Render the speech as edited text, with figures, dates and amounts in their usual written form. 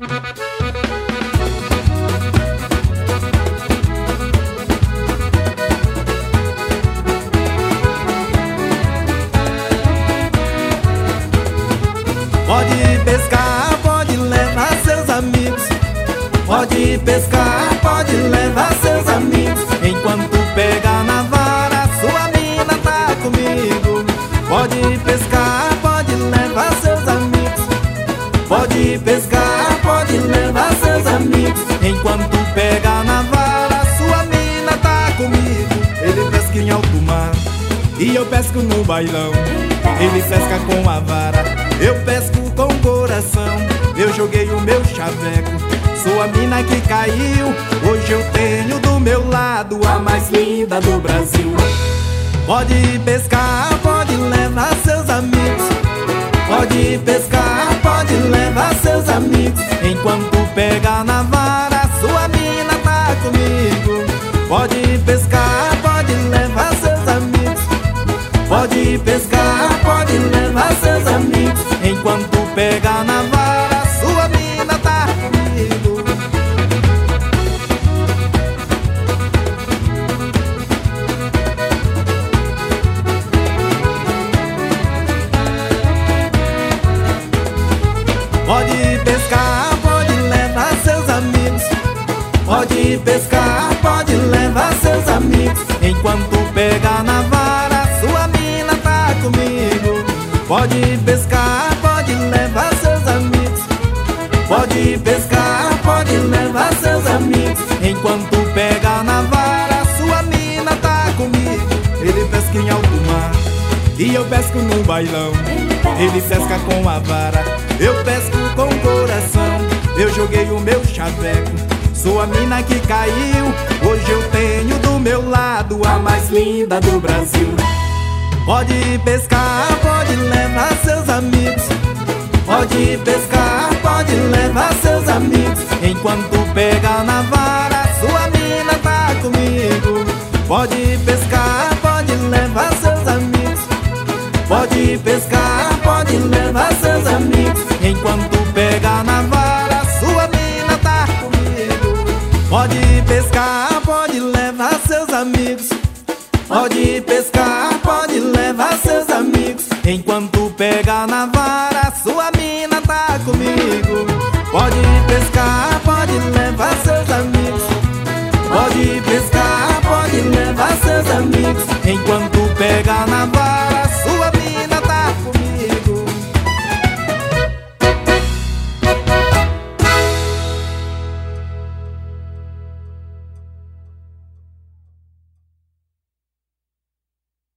Pode pescar, pode levar seus amigos. Pode pescar, pode levar seus amigos. Enquanto pega na vara, sua mina tá comigo. Pode pescar, pode levar seus amigos. Pode pescar, pode levar seus amigos. Enquanto pega na vara, sua mina tá comigo. Ele pesca em alto mar e eu pesco no bailão. Ele pesca com a vara, eu pesco com o coração. Eu joguei o meu chaveco, sua mina que caiu. Hoje eu tenho do meu lado a mais linda do Brasil. Pode pescar, pode levar seus amigos. Pode pescar, pode levar seus amigos. Enquanto pega na vara, sua mina tá comigo. Pode pescar, pode levar seus amigos. Pode pescar, pode levar seus amigos. Enquanto pega na vara, sua mina tá comigo. Pode pescar, pode levar seus amigos. Pode pescar, pode levar seus amigos. Enquanto pega na vara, sua mina tá comigo. Pode pescar, pode levar seus amigos. Pode pescar, pode levar seus amigos. Enquanto pega na vara, sua mina tá comigo. Ele pesca em alto mar e eu pesco no bailão. Ele pesca com a vara, eu pesco com o coração. Eu joguei o meu chaveco, sua mina que caiu. Hoje eu tenho do meu lado a mais linda do Brasil. Pode pescar, pode levar seus amigos. Pode pescar, pode levar seus amigos. Enquanto pega na vara, sua mina tá comigo. Pode pescar, pode levar seus amigos. Pode pescar, pode levar seus amigos. Enquanto pega na vara, sua mina tá comigo. Pode pescar, pode levar seus amigos. Pode pescar, pode levar seus amigos. Enquanto pega na vara, sua mina tá comigo. Pode pescar, pode levar